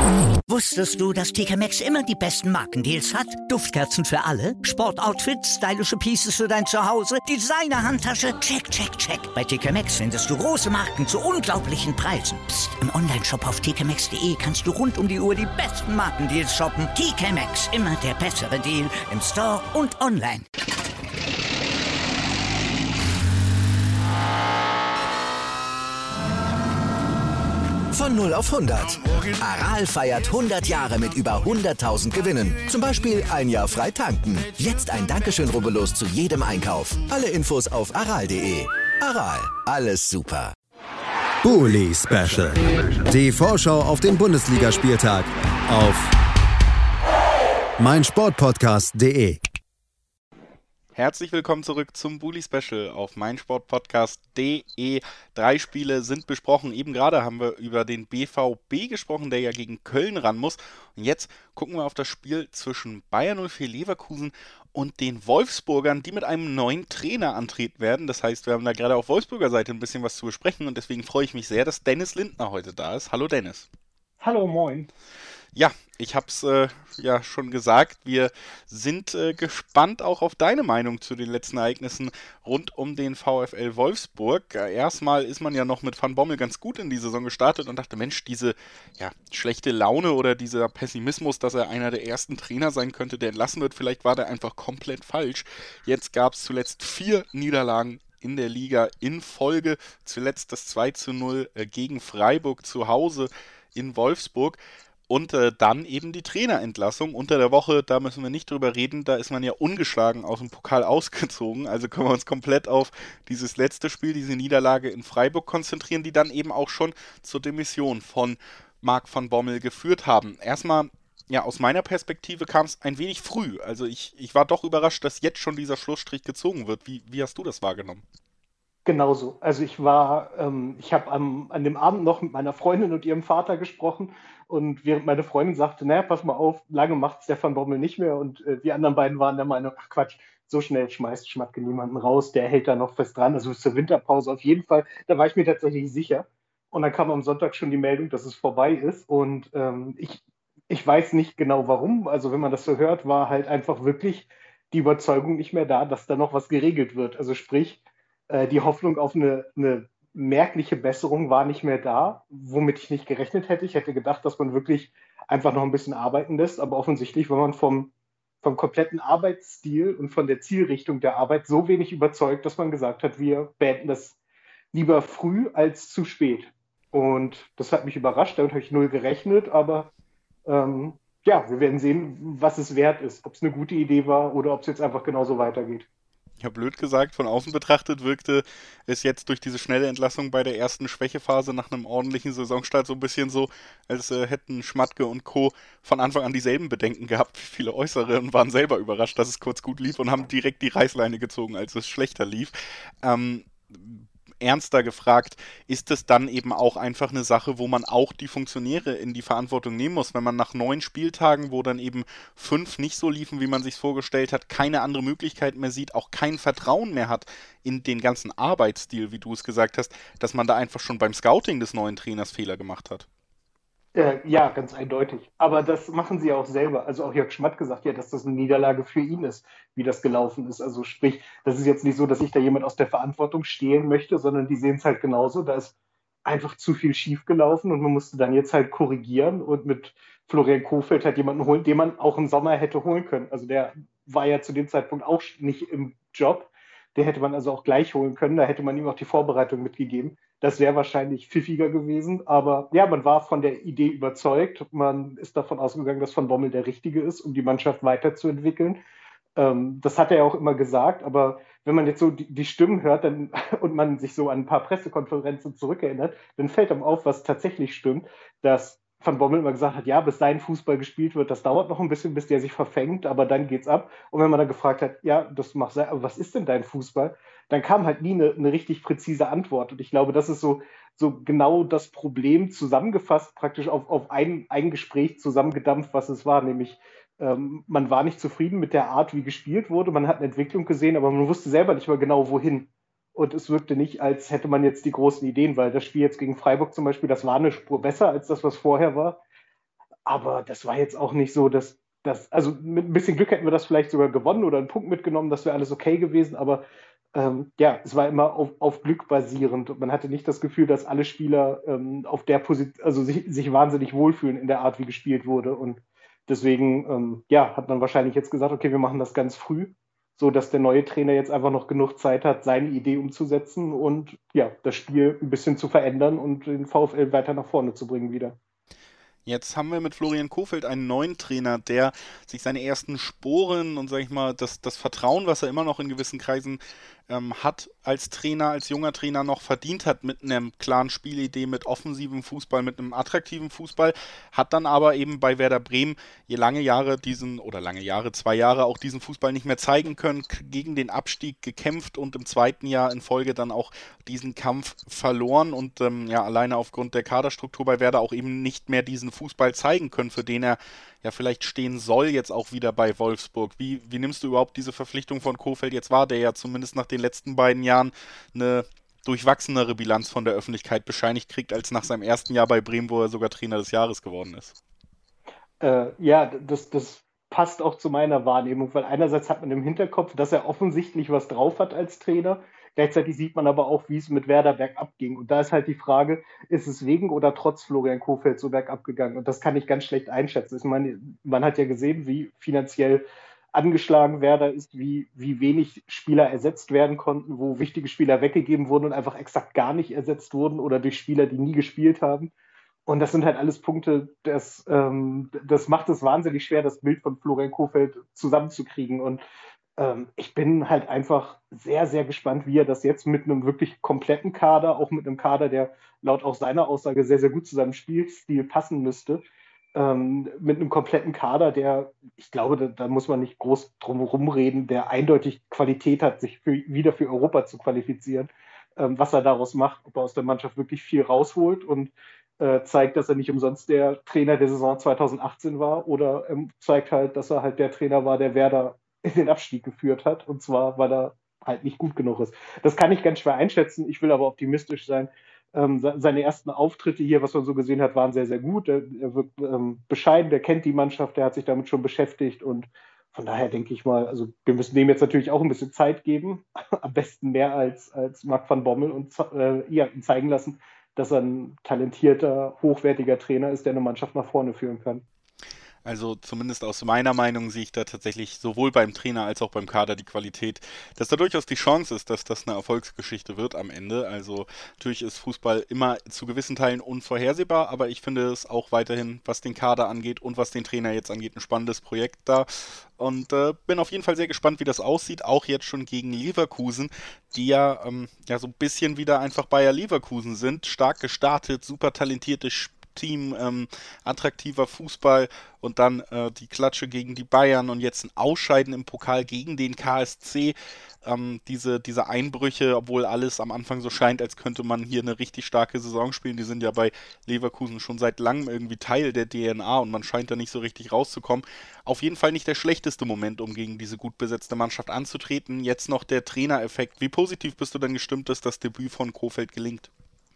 Wusstest du, dass TK Maxx immer die besten Markendeals hat? Duftkerzen für alle, Sportoutfits, stylische Pieces für dein Zuhause, Designer-Handtasche, check, check, check. Bei TK Maxx findest du große Marken zu unglaublichen Preisen. Psst. Im Onlineshop auf tkmaxx.de kannst du rund um die Uhr die besten Markendeals shoppen. TK Maxx, immer der bessere Deal im Store und online. Von 0 auf 100. Aral feiert 100 Jahre mit über 100.000 Gewinnen. Zum Beispiel ein Jahr frei tanken. Jetzt ein Dankeschön, rubbellos zu jedem Einkauf. Alle Infos auf aral.de. Aral, alles super. Bully Special. Die Vorschau auf den Bundesligaspieltag auf meinsportpodcast.de. Herzlich willkommen zurück zum Bully Special auf meinsportpodcast.de. 3 Spiele sind besprochen. Eben gerade haben wir über den BVB gesprochen, der ja gegen Köln ran muss. Und jetzt gucken wir auf das Spiel zwischen Bayer 04 Leverkusen und den Wolfsburgern, die mit einem neuen Trainer antreten werden. Das heißt, wir haben da gerade auf Wolfsburger Seite ein bisschen was zu besprechen und deswegen freue ich mich sehr, dass Dennis Lindner heute da ist. Hallo Dennis. Hallo, moin. Ja, ich habe es ja schon gesagt, wir sind gespannt auch auf deine Meinung zu den letzten Ereignissen rund um den VfL Wolfsburg. Erstmal ist man ja noch mit Van Bommel ganz gut in die Saison gestartet und dachte, Mensch, diese schlechte Laune oder dieser Pessimismus, dass er einer der ersten Trainer sein könnte, der entlassen wird, vielleicht war der einfach komplett falsch. Jetzt gab es zuletzt 4 Niederlagen in der Liga in Folge, zuletzt das 2:0 gegen Freiburg zu Hause in Wolfsburg. Und dann eben die Trainerentlassung unter der Woche, da müssen wir nicht drüber reden, da ist man ja ungeschlagen aus dem Pokal ausgezogen, also können wir uns komplett auf dieses letzte Spiel, diese Niederlage in Freiburg konzentrieren, die dann eben auch schon zur Demission von Marc van Bommel geführt haben. Erstmal, ja, aus meiner Perspektive kam es ein wenig früh, also ich war doch überrascht, dass jetzt schon dieser Schlussstrich gezogen wird. Wie hast du das wahrgenommen? Genauso. Also ich habe an dem Abend noch mit meiner Freundin und ihrem Vater gesprochen und während meine Freundin sagte, naja, pass mal auf, lange macht es der Van Bommel nicht mehr und die anderen beiden waren der Meinung, ach Quatsch, so schnell schmeißt Schmatke niemanden raus, der hält da noch fest dran, also bis zur Winterpause auf jeden Fall, da war ich mir tatsächlich sicher und dann kam am Sonntag schon die Meldung, dass es vorbei ist und ich weiß nicht genau warum, also wenn man das so hört, war halt einfach wirklich die Überzeugung nicht mehr da, dass da noch was geregelt wird, also sprich, die Hoffnung auf eine merkliche Besserung war nicht mehr da, womit ich nicht gerechnet hätte. Ich hätte gedacht, dass man wirklich einfach noch ein bisschen arbeiten lässt, aber offensichtlich war man vom kompletten Arbeitsstil und von der Zielrichtung der Arbeit so wenig überzeugt, dass man gesagt hat, wir beenden das lieber früh als zu spät. Und das hat mich überrascht, damit habe ich null gerechnet, aber wir werden sehen, was es wert ist, ob es eine gute Idee war oder ob es jetzt einfach genauso weitergeht. Ja, blöd gesagt, von außen betrachtet wirkte es jetzt durch diese schnelle Entlassung bei der ersten Schwächephase nach einem ordentlichen Saisonstart so ein bisschen so, als hätten Schmatke und Co. von Anfang an dieselben Bedenken gehabt wie viele Äußere und waren selber überrascht, dass es kurz gut lief und haben direkt die Reißleine gezogen, als es schlechter lief. Ernster gefragt, ist es dann eben auch einfach eine Sache, wo man auch die Funktionäre in die Verantwortung nehmen muss, wenn man nach 9 Spieltagen, wo dann eben 5 nicht so liefen, wie man sich vorgestellt hat, keine andere Möglichkeit mehr sieht, auch kein Vertrauen mehr hat in den ganzen Arbeitsstil, wie du es gesagt hast, dass man da einfach schon beim Scouting des neuen Trainers Fehler gemacht hat? Ja, ganz eindeutig. Aber das machen sie auch selber. Also auch Jörg Schmatke sagt ja, dass das eine Niederlage für ihn ist, wie das gelaufen ist. Also sprich, das ist jetzt nicht so, dass sich da jemand aus der Verantwortung stehlen möchte, sondern die sehen es halt genauso. Da ist einfach zu viel schiefgelaufen und man musste dann jetzt halt korrigieren und mit Florian Kohfeldt halt jemanden holen, den man auch im Sommer hätte holen können. Also der war ja zu dem Zeitpunkt auch nicht im Job. Den hätte man also auch gleich holen können. Da hätte man ihm auch die Vorbereitung mitgegeben. Das wäre wahrscheinlich pfiffiger gewesen. Aber ja, man war von der Idee überzeugt. Man ist davon ausgegangen, dass Van Bommel der Richtige ist, um die Mannschaft weiterzuentwickeln. Das hat er ja auch immer gesagt. Aber wenn man jetzt so die Stimmen hört und man sich so an ein paar Pressekonferenzen zurückerinnert, dann fällt einem auf, was tatsächlich stimmt, dass Van Bommel immer gesagt hat, ja, bis sein Fußball gespielt wird, das dauert noch ein bisschen, bis der sich verfängt, aber dann geht's ab. Und wenn man dann gefragt hat, ja, das mag sein, aber was ist denn dein Fußball? Dann kam halt nie eine richtig präzise Antwort. Und ich glaube, das ist so genau das Problem zusammengefasst, praktisch auf ein Gespräch zusammengedampft, was es war, nämlich man war nicht zufrieden mit der Art, wie gespielt wurde, man hat eine Entwicklung gesehen, aber man wusste selber nicht mehr genau, wohin. Und es wirkte nicht, als hätte man jetzt die großen Ideen, weil das Spiel jetzt gegen Freiburg zum Beispiel, das war eine Spur besser als das, was vorher war. Aber das war jetzt auch nicht so, also mit ein bisschen Glück hätten wir das vielleicht sogar gewonnen oder einen Punkt mitgenommen, das wäre alles okay gewesen, aber ja, es war immer auf Glück basierend und man hatte nicht das Gefühl, dass alle Spieler auf der Position, also sich wahnsinnig wohlfühlen in der Art, wie gespielt wurde. Und deswegen, ja, hat man wahrscheinlich jetzt gesagt, okay, wir machen das ganz früh, so dass der neue Trainer jetzt einfach noch genug Zeit hat, seine Idee umzusetzen und ja, das Spiel ein bisschen zu verändern und den VfL weiter nach vorne zu bringen wieder. Jetzt haben wir mit Florian Kohfeldt einen neuen Trainer, der sich seine ersten Sporen und, sag ich mal, das Vertrauen, was er immer noch in gewissen Kreisen hat als Trainer, als junger Trainer noch verdient hat mit einer klaren Spielidee, mit offensivem Fußball, mit einem attraktiven Fußball, hat dann aber eben bei Werder Bremen lange Jahre, 2 Jahre auch diesen Fußball nicht mehr zeigen können, gegen den Abstieg gekämpft und im zweiten Jahr in Folge dann auch diesen Kampf verloren und alleine aufgrund der Kaderstruktur bei Werder auch eben nicht mehr diesen Fußball zeigen können, für den er ja vielleicht stehen soll, jetzt auch wieder bei Wolfsburg. Wie nimmst du überhaupt diese Verpflichtung von Kohfeldt jetzt wahr, der ja zumindest nach den letzten beiden Jahren eine durchwachsenere Bilanz von der Öffentlichkeit bescheinigt kriegt, als nach seinem ersten Jahr bei Bremen, wo er sogar Trainer des Jahres geworden ist? Ja, das passt auch zu meiner Wahrnehmung, weil einerseits hat man im Hinterkopf, dass er offensichtlich was drauf hat als Trainer. Gleichzeitig sieht man aber auch, wie es mit Werder bergab ging. Und da ist halt die Frage, ist es wegen oder trotz Florian Kohfeldt so bergab gegangen? Und das kann ich ganz schlecht einschätzen. Ich meine, man hat ja gesehen, wie finanziell angeschlagen Werder ist, wie wenig Spieler ersetzt werden konnten, wo wichtige Spieler weggegeben wurden und einfach exakt gar nicht ersetzt wurden oder durch Spieler, die nie gespielt haben. Und das sind halt alles Punkte, das macht es wahnsinnig schwer, das Bild von Florian Kohfeldt zusammenzukriegen. Und ich bin halt einfach sehr, sehr gespannt, wie er das jetzt mit einem wirklich kompletten Kader, auch mit einem Kader, der laut auch seiner Aussage sehr, sehr gut zu seinem Spielstil passen müsste, mit einem kompletten Kader, der, ich glaube, da muss man nicht groß drum herum reden, der eindeutig Qualität hat, sich wieder für Europa zu qualifizieren, was er daraus macht, ob er aus der Mannschaft wirklich viel rausholt und zeigt, dass er nicht umsonst der Trainer der Saison 2018 war oder zeigt halt, dass er halt der Trainer war, der Werder in den Abstieg geführt hat, und zwar, weil er halt nicht gut genug ist. Das kann ich ganz schwer einschätzen, ich will aber optimistisch sein. Seine ersten Auftritte hier, was man so gesehen hat, waren sehr, sehr gut. Er wirkt bescheiden, der kennt die Mannschaft, der hat sich damit schon beschäftigt und von daher denke ich mal, also wir müssen dem jetzt natürlich auch ein bisschen Zeit geben, am besten mehr als Marc van Bommel und ihm zeigen lassen, dass er ein talentierter, hochwertiger Trainer ist, der eine Mannschaft nach vorne führen kann. Also zumindest aus meiner Meinung sehe ich da tatsächlich sowohl beim Trainer als auch beim Kader die Qualität, dass da durchaus die Chance ist, dass das eine Erfolgsgeschichte wird am Ende. Also natürlich ist Fußball immer zu gewissen Teilen unvorhersehbar, aber ich finde es auch weiterhin, was den Kader angeht und was den Trainer jetzt angeht, ein spannendes Projekt da. Und bin auf jeden Fall sehr gespannt, wie das aussieht, auch jetzt schon gegen Leverkusen, die ja so ein bisschen wieder einfach Bayer Leverkusen sind, stark gestartet, super talentiertes Team, attraktiver Fußball und dann die Klatsche gegen die Bayern und jetzt ein Ausscheiden im Pokal gegen den KSC. Diese Einbrüche, obwohl alles am Anfang so scheint, als könnte man hier eine richtig starke Saison spielen, die sind ja bei Leverkusen schon seit langem irgendwie Teil der DNA und man scheint da nicht so richtig rauszukommen. Auf jeden Fall nicht der schlechteste Moment, um gegen diese gut besetzte Mannschaft anzutreten. Jetzt noch der Trainereffekt. Wie positiv bist du denn gestimmt, dass das Debüt von Kohfeldt gelingt?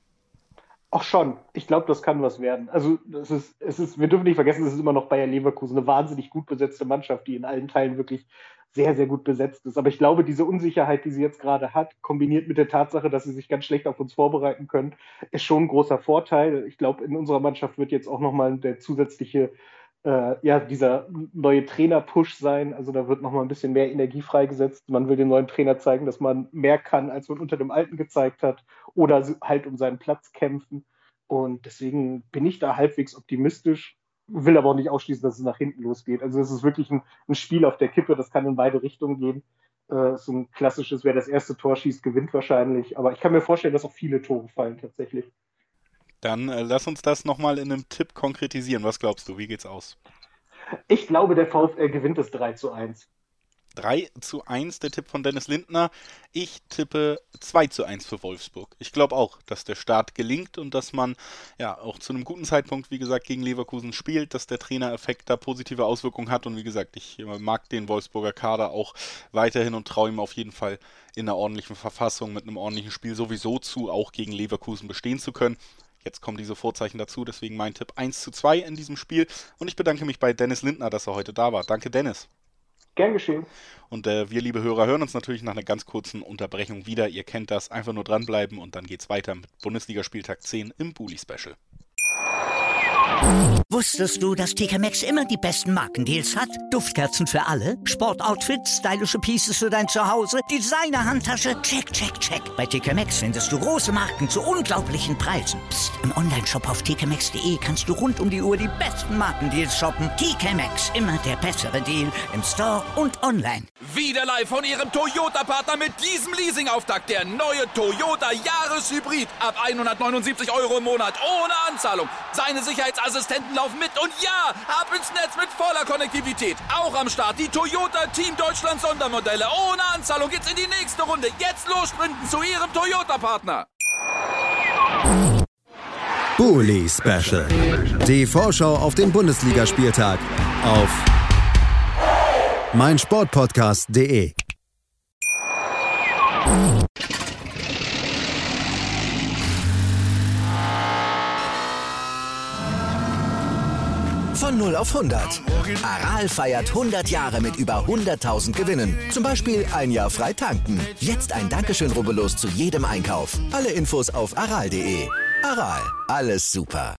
Auch schon. Ich glaube, das kann was werden. Also wir dürfen nicht vergessen, es ist immer noch Bayer Leverkusen, eine wahnsinnig gut besetzte Mannschaft, die in allen Teilen wirklich sehr, sehr gut besetzt ist. Aber ich glaube, diese Unsicherheit, die sie jetzt gerade hat, kombiniert mit der Tatsache, dass sie sich ganz schlecht auf uns vorbereiten können, ist schon ein großer Vorteil. Ich glaube, in unserer Mannschaft wird jetzt auch nochmal der zusätzliche dieser neue Trainer-Push sein. Also da wird nochmal ein bisschen mehr Energie freigesetzt. Man will dem neuen Trainer zeigen, dass man mehr kann, als man unter dem alten gezeigt hat oder halt um seinen Platz kämpfen. Und deswegen bin ich da halbwegs optimistisch, will aber auch nicht ausschließen, dass es nach hinten losgeht. Also es ist wirklich ein Spiel auf der Kippe, das kann in beide Richtungen gehen. So ein klassisches, wer das erste Tor schießt, gewinnt wahrscheinlich. Aber ich kann mir vorstellen, dass auch viele Tore fallen tatsächlich. Dann lass uns das nochmal in einem Tipp konkretisieren. Was glaubst du? Wie geht's aus? Ich glaube, der VfL gewinnt es 3:1. 3:1, der Tipp von Dennis Lindner. Ich tippe 2:1 für Wolfsburg. Ich glaube auch, dass der Start gelingt und dass man ja auch zu einem guten Zeitpunkt, wie gesagt, gegen Leverkusen spielt, dass der Trainereffekt da positive Auswirkungen hat. Und wie gesagt, ich mag den Wolfsburger Kader auch weiterhin und traue ihm auf jeden Fall in einer ordentlichen Verfassung mit einem ordentlichen Spiel sowieso zu, auch gegen Leverkusen bestehen zu können. Jetzt kommen diese Vorzeichen dazu, deswegen mein Tipp 1:2 in diesem Spiel. Und ich bedanke mich bei Dennis Lindner, dass er heute da war. Danke, Dennis. Gern geschehen. Und wir, liebe Hörer, hören uns natürlich nach einer ganz kurzen Unterbrechung wieder. Ihr kennt das, einfach nur dranbleiben und dann geht's weiter mit Bundesligaspieltag 10 im Bully Special. Wusstest du, dass TK Maxx immer die besten Markendeals hat? Duftkerzen für alle, Sportoutfits, stylische Pieces für dein Zuhause, Designer-Handtasche, check, check, check. Bei TK Maxx findest du große Marken zu unglaublichen Preisen. Psst. Im Onlineshop auf tkmaxx.de kannst du rund um die Uhr die besten Markendeals shoppen. TK Maxx, immer der bessere Deal im Store und online. Wieder live von Ihrem Toyota-Partner mit diesem Leasing-Auftakt. Der neue Toyota Jahreshybrid. Ab 179 € im Monat ohne Anzahlung. Seine Sicherheitsassistenten laufen mit und ja, ab ins Netz mit voller Konnektivität. Auch am Start die Toyota Team Deutschland Sondermodelle. Ohne Anzahlung geht's in die nächste Runde. Jetzt los sprinten zu Ihrem Toyota-Partner. Bully Special. Die Vorschau auf den Bundesligaspieltag auf meinsportpodcast.de. Von 0 auf 100. Aral feiert 100 Jahre mit über 100.000 Gewinnen. Zum Beispiel ein Jahr frei tanken. Jetzt ein Dankeschön, rubbellos zu jedem Einkauf. Alle Infos auf aral.de. Aral, alles super.